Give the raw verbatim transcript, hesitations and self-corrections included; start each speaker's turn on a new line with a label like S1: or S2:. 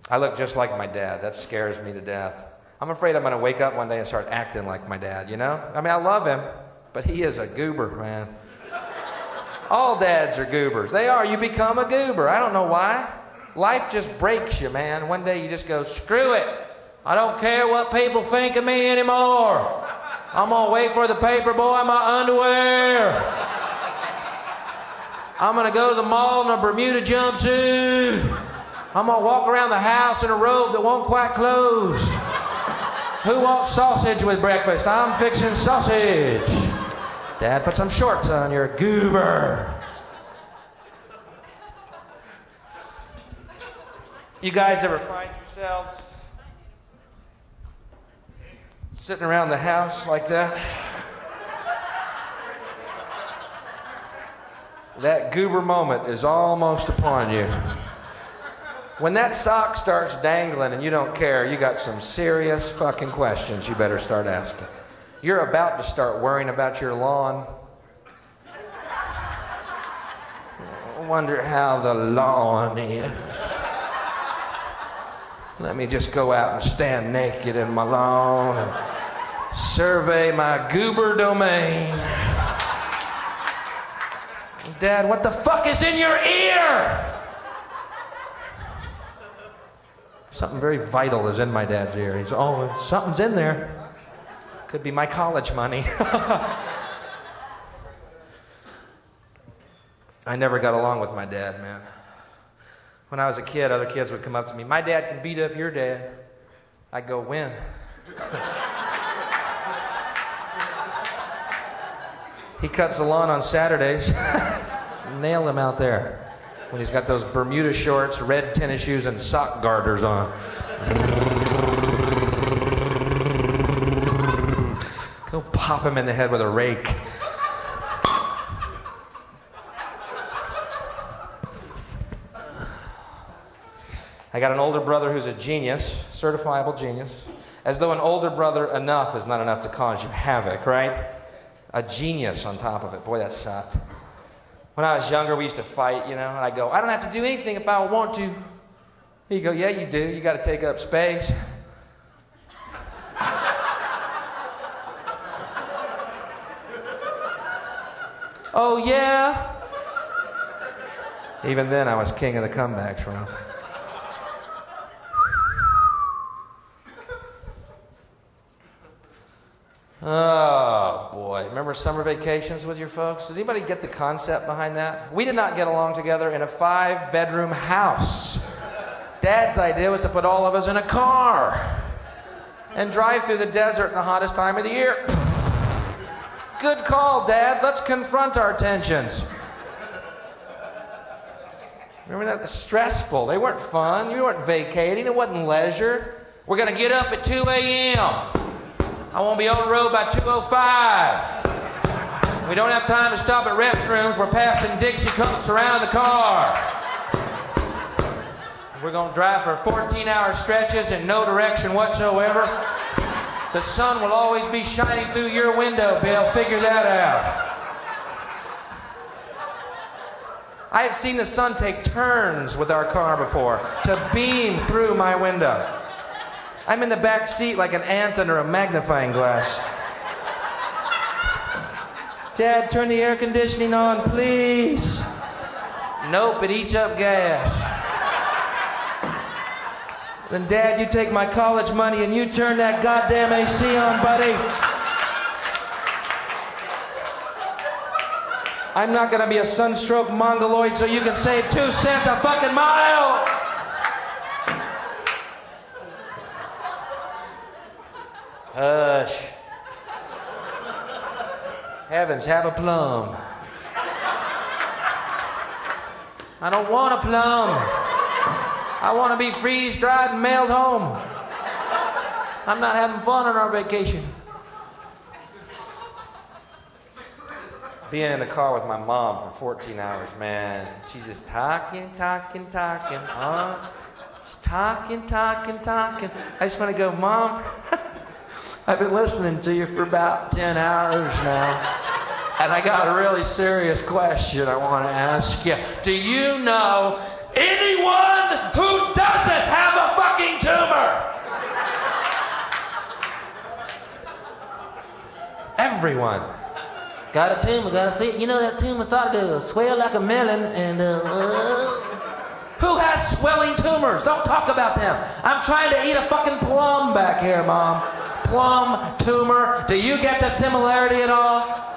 S1: I look just like my dad. That scares me to death. I'm afraid I'm going to wake up one day and start acting like my dad, you know? I mean, I love him, but he is a goober, man. All dads are goobers. They are. You become a goober. I don't know why. Life just breaks you, man. One day you just go, screw it. I don't care what people think of me anymore. I'm going to wait for the paper boy in my underwear. I'm going to go to the mall in a Bermuda jumpsuit. I'm going to walk around the house in a robe that won't quite close. Who wants sausage with breakfast? I'm fixing sausage. Dad, put some shorts on. You're a goober. You guys ever find yourselves sitting around the house like that? That goober moment is almost upon you. When that sock starts dangling and you don't care, you got some serious fucking questions you better start asking. You're about to start worrying about your lawn. I wonder how the lawn is. Let me just go out and stand naked in my lawn and survey my goober domain. Dad, what the fuck is in your ear? Something very vital is in my dad's ear. He's, oh, something's in there. Could be my college money. I never got along with my dad, man. When I was a kid, other kids would come up to me. My dad can beat up your dad. I'd go, when? He cuts the lawn on Saturdays. Nail him out there. When he's got those Bermuda shorts, red tennis shoes, and sock garters on. Go pop him in the head with a rake. I got an older brother who's a genius, certifiable genius. As though an older brother enough is not enough to cause you havoc, right? A genius on top of it. Boy, that sucked. When I was younger, we used to fight, you know, and I'd go, I don't have to do anything if I want to. He'd go, yeah, you do. You got to take up space. Oh, yeah? Even then, I was king of the comebacks, Ralph. Oh, boy. Remember summer vacations with your folks? Did anybody get the concept behind that? We did not get along together in a five-bedroom house. Dad's idea was to put all of us in a car and drive through the desert in the hottest time of the year. Good call, Dad. Let's confront our tensions. Remember that? Stressful. They weren't fun. You weren't vacating. It wasn't leisure. We're going to get up at two a.m. I won't be on the road by two oh five. We don't have time to stop at restrooms. We're passing Dixie cups around the car. We're going to drive for fourteen-hour stretches in no direction whatsoever. The sun will always be shining through your window, Bill. Figure that out. I have seen the sun take turns with our car before to beam through my window. I'm in the back seat like an ant under a magnifying glass. Dad, turn the air conditioning on, please. Nope, it eats up gas. Then, Dad, you take my college money and you turn that goddamn A C on, buddy. I'm not gonna be a sunstroke mongoloid so you can save two cents a fucking mile. Hush. Heavens, have a plum. I don't want a plum. I want to be freeze-dried and mailed home. I'm not having fun on our vacation. Being in the car with my mom for fourteen hours, man. She's just talking, talking, talking. Huh? It's talking, talking, talking. I just want to go, Mom, I've been listening to you for about ten hours now. And I got a really serious question I want to ask you. Do you know anyone who doesn't have a Everyone.
S2: Got a tumor, got a see. You know that tumor started to swell like a melon and uh, uh.
S1: Who has swelling tumors? Don't talk about them. I'm trying to eat a fucking plum back here, Mom. Plum, tumor. Do you get the similarity at all?